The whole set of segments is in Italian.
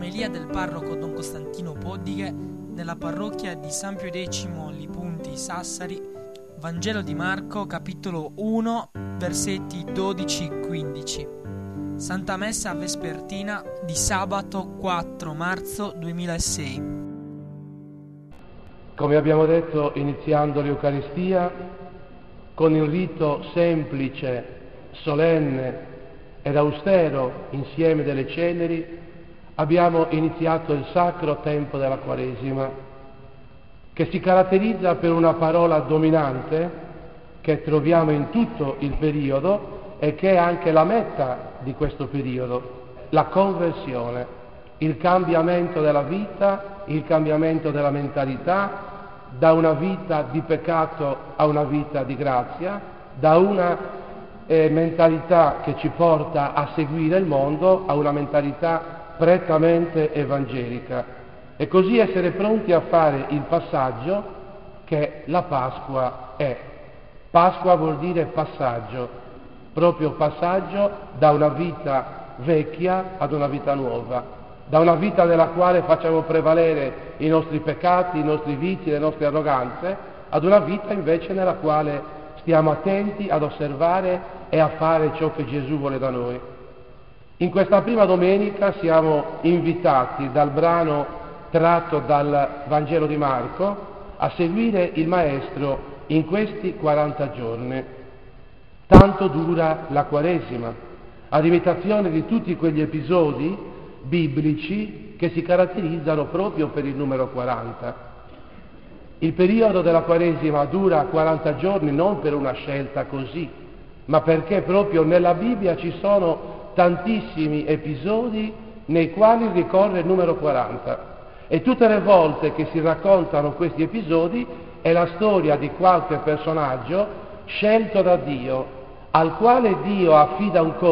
Omelia del parroco Don Costantino Poddighe nella parrocchia di San Pio X Lipunti Sassari, Vangelo di Marco, capitolo 1, versetti 12-15. Santa Messa Vespertina di sabato 4 marzo 2006. Come abbiamo detto iniziando l'Eucaristia, con il rito semplice, solenne ed austero insieme delle ceneri, abbiamo iniziato il sacro tempo della Quaresima, che si caratterizza per una parola dominante che troviamo in tutto il periodo e che è anche la meta di questo periodo, la conversione, il cambiamento della vita, il cambiamento della mentalità, da una vita di peccato a una vita di grazia, da una mentalità che ci porta a seguire il mondo a una mentalità prettamente evangelica, e così essere pronti a fare il passaggio che la Pasqua è. Pasqua vuol dire passaggio, proprio passaggio da una vita vecchia ad una vita nuova, da una vita nella quale facciamo prevalere i nostri peccati, i nostri vizi, le nostre arroganze, ad una vita invece nella quale stiamo attenti ad osservare e a fare ciò che Gesù vuole da noi. In questa prima domenica siamo invitati dal brano tratto dal Vangelo di Marco a seguire il Maestro in questi 40 giorni. Tanto dura la Quaresima, ad imitazione di tutti quegli episodi biblici che si caratterizzano proprio per il numero 40. Il periodo della Quaresima dura 40 giorni non per una scelta così, ma perché proprio nella Bibbia ci sono tantissimi episodi nei quali ricorre il numero 40, e tutte le volte che si raccontano questi episodi è la storia di qualche personaggio scelto da Dio, al quale Dio affida un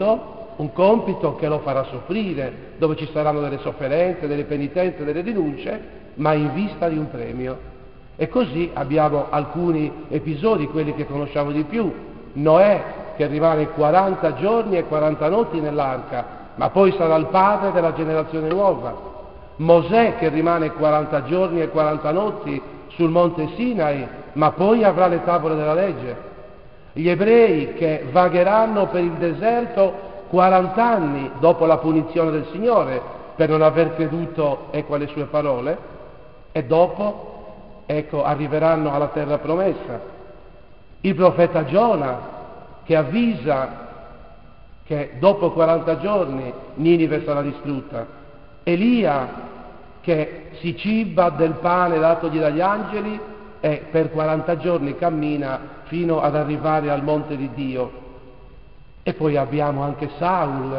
compito che lo farà soffrire, dove ci saranno delle sofferenze, delle penitenze, delle rinunce, ma in vista di un premio. E così abbiamo alcuni episodi, quelli che conosciamo di più: Noè, che rimane 40 giorni e 40 notti nell'arca, ma poi sarà il padre della generazione nuova. Mosè, che rimane 40 giorni e 40 notti sul monte Sinai, ma poi avrà le tavole della legge. Gli ebrei, che vagheranno per il deserto 40 anni dopo la punizione del Signore per non aver creduto alle sue parole, e dopo, arriveranno alla terra promessa. Il profeta Giona, che avvisa che dopo 40 giorni Ninive sarà distrutta. Elia, che si ciba del pane datogli dagli angeli e per 40 giorni cammina fino ad arrivare al monte di Dio. E poi abbiamo anche Saul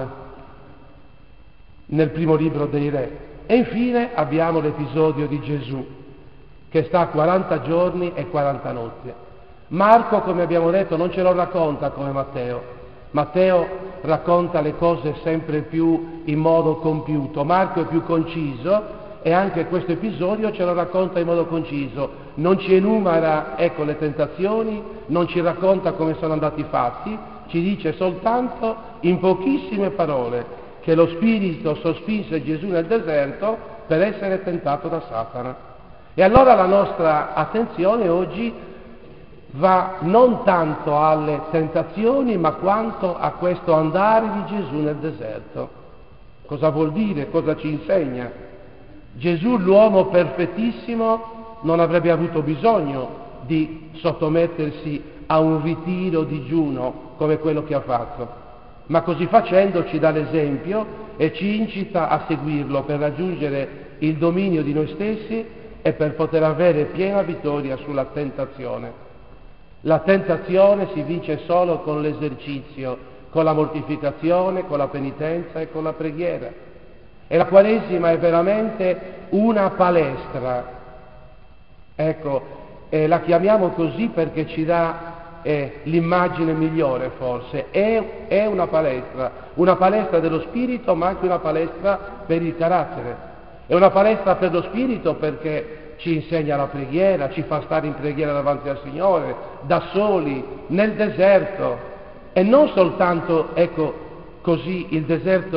nel primo libro dei Re. E infine abbiamo l'episodio di Gesù, che sta 40 giorni e 40 notti. Marco, come abbiamo detto, non ce lo racconta come Matteo. Matteo racconta le cose sempre più in modo compiuto. Marco è più conciso e anche questo episodio ce lo racconta in modo conciso. Non ci enumera, le tentazioni, non ci racconta come sono andati i fatti, ci dice soltanto in pochissime parole che lo Spirito sospinse Gesù nel deserto per essere tentato da Satana. E allora la nostra attenzione oggi va non tanto alle tentazioni, ma quanto a questo andare di Gesù nel deserto. Cosa vuol dire? Cosa ci insegna? Gesù, l'uomo perfettissimo, non avrebbe avuto bisogno di sottomettersi a un ritiro digiuno come quello che ha fatto, ma così facendo ci dà l'esempio e ci incita a seguirlo per raggiungere il dominio di noi stessi e per poter avere piena vittoria sulla tentazione. La tentazione si vince solo con l'esercizio, con la mortificazione, con la penitenza e con la preghiera. E la Quaresima è veramente una palestra. La chiamiamo così perché ci dà l'immagine migliore forse. È una palestra dello spirito, ma anche una palestra per il carattere. È una palestra per lo spirito perché ci insegna la preghiera, ci fa stare in preghiera davanti al Signore, da soli, nel deserto. E non soltanto, così, il deserto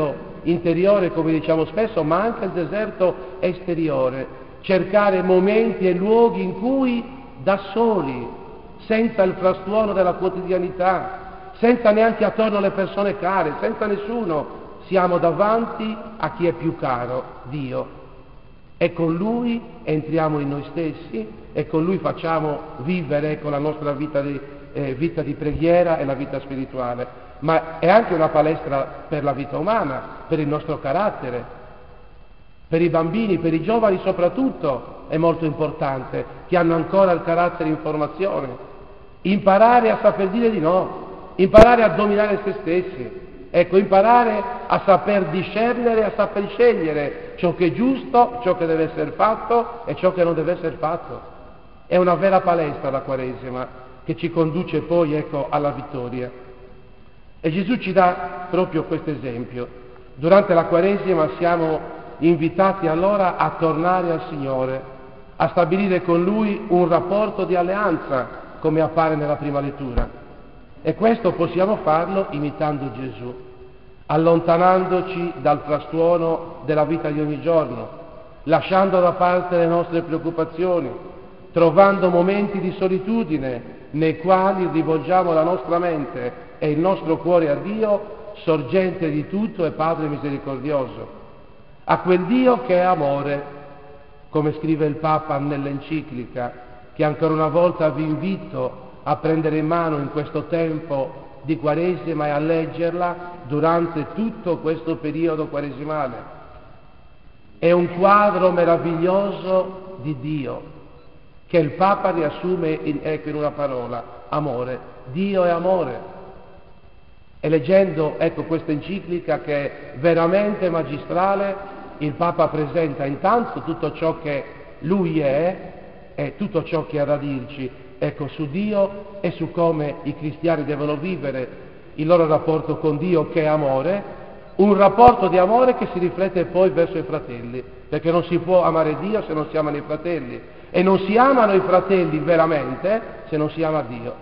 interiore, come diciamo spesso, ma anche il deserto esteriore. Cercare momenti e luoghi in cui da soli, senza il frastuono della quotidianità, senza neanche attorno le persone care, senza nessuno, siamo davanti a chi è più caro, Dio. E con Lui entriamo in noi stessi e con Lui facciamo vivere la nostra vita di preghiera e la vita spirituale. Ma è anche una palestra per la vita umana, per il nostro carattere, per i bambini, per i giovani soprattutto, è molto importante, che hanno ancora il carattere in formazione. Imparare a saper dire di no, imparare a dominare se stessi. Ecco, imparare a saper discernere, a saper scegliere ciò che è giusto, ciò che deve essere fatto e ciò che non deve essere fatto. È una vera palestra la Quaresima che ci conduce poi, alla vittoria. E Gesù ci dà proprio questo esempio. Durante la Quaresima siamo invitati allora a tornare al Signore, a stabilire con Lui un rapporto di alleanza, come appare nella prima lettura. E questo possiamo farlo imitando Gesù, allontanandoci dal frastuono della vita di ogni giorno, lasciando da parte le nostre preoccupazioni, trovando momenti di solitudine nei quali rivolgiamo la nostra mente e il nostro cuore a Dio, sorgente di tutto e Padre misericordioso, a quel Dio che è amore, come scrive il Papa nell'enciclica, che ancora una volta vi invito a prendere in mano in questo tempo di Quaresima e a leggerla durante tutto questo periodo quaresimale. È un quadro meraviglioso di Dio che il Papa riassume in una parola: amore. Dio è amore. E leggendo questa enciclica, che è veramente magistrale, il Papa presenta intanto tutto ciò che Lui è e tutto ciò che ha da dirci su Dio e su come i cristiani devono vivere il loro rapporto con Dio, che è amore, un rapporto di amore che si riflette poi verso i fratelli, perché non si può amare Dio se non si amano i fratelli, e non si amano i fratelli veramente se non si ama Dio.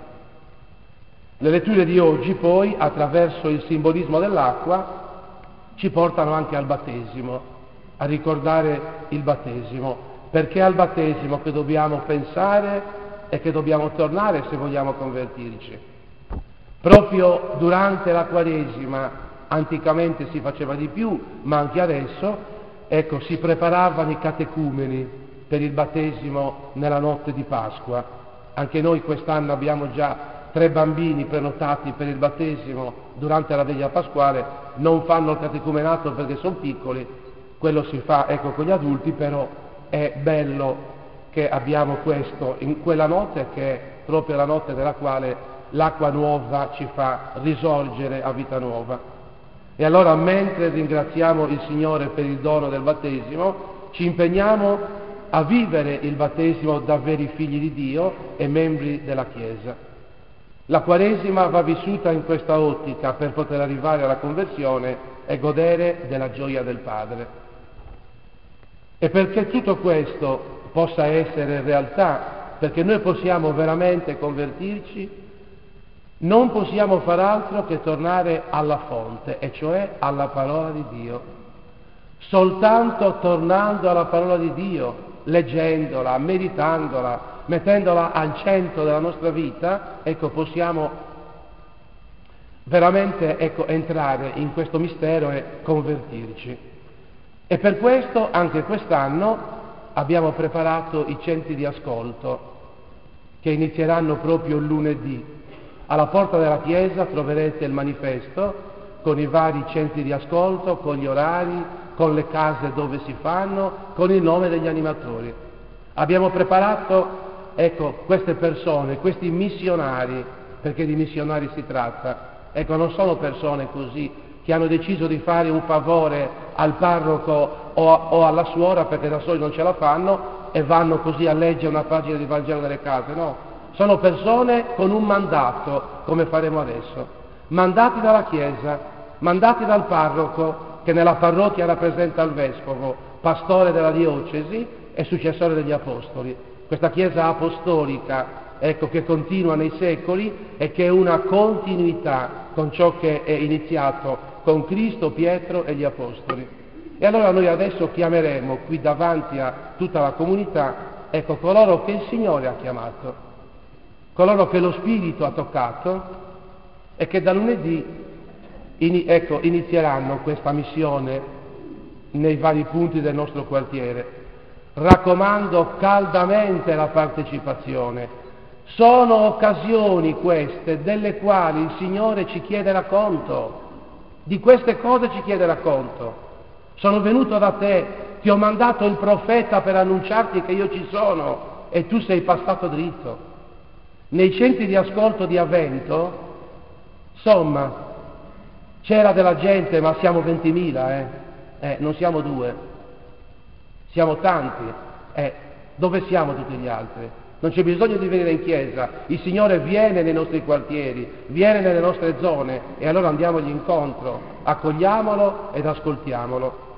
Le letture di oggi poi, attraverso il simbolismo dell'acqua, ci portano anche al battesimo, a ricordare il battesimo, perché è al battesimo che dobbiamo pensare e che dobbiamo tornare se vogliamo convertirci. Proprio durante la Quaresima, anticamente si faceva di più, ma anche adesso, si preparavano i catecumeni per il battesimo nella notte di Pasqua. Anche noi quest'anno abbiamo già 3 bambini prenotati per il battesimo durante la veglia pasquale. Non fanno il catecumenato perché sono piccoli, quello si fa con gli adulti, però è bello che abbiamo questo in quella notte, che è proprio la notte nella quale l'acqua nuova ci fa risorgere a vita nuova. E allora, mentre ringraziamo il Signore per il dono del battesimo, ci impegniamo a vivere il battesimo da veri figli di Dio e membri della Chiesa. La Quaresima va vissuta in questa ottica per poter arrivare alla conversione e godere della gioia del Padre. E perché tutto questo possa essere realtà, perché noi possiamo veramente convertirci, non possiamo far altro che tornare alla fonte, e cioè alla parola di Dio. Soltanto tornando alla parola di Dio, leggendola, meditandola, mettendola al centro della nostra vita, possiamo veramente entrare in questo mistero e convertirci. E per questo anche quest'anno abbiamo preparato i centri di ascolto che inizieranno proprio il lunedì. Alla porta della chiesa troverete il manifesto con i vari centri di ascolto, con gli orari, con le case dove si fanno, con il nome degli animatori. Abbiamo preparato queste persone, questi missionari, perché di missionari si tratta. Non sono persone così che hanno deciso di fare un favore al parroco o alla suora perché da soli non ce la fanno e vanno così a leggere una pagina di Vangelo nelle case, no. Sono persone con un mandato, come faremo adesso, mandati dalla Chiesa, mandati dal parroco, che nella parrocchia rappresenta il vescovo, pastore della diocesi e successore degli apostoli. Questa Chiesa apostolica, che continua nei secoli e che è una continuità con ciò che è iniziato con Cristo, Pietro e gli Apostoli. E allora noi adesso chiameremo qui davanti a tutta la comunità, ecco, coloro che il Signore ha chiamato, coloro che lo Spirito ha toccato e che da lunedì inizieranno questa missione nei vari punti del nostro quartiere, raccomando caldamente la partecipazione. Sono occasioni queste delle quali il Signore ci chiede racconto, di queste cose ci chiede racconto. Sono venuto da te, ti ho mandato il profeta per annunciarti che io ci sono e tu sei passato dritto. Nei centri di ascolto di Avvento, insomma, c'era della gente, ma siamo 20.000, non siamo 2, siamo tanti. Dove siamo tutti gli altri? Non c'è bisogno di venire in chiesa, il Signore viene nei nostri quartieri, viene nelle nostre zone e allora andiamogli incontro, accogliamolo ed ascoltiamolo.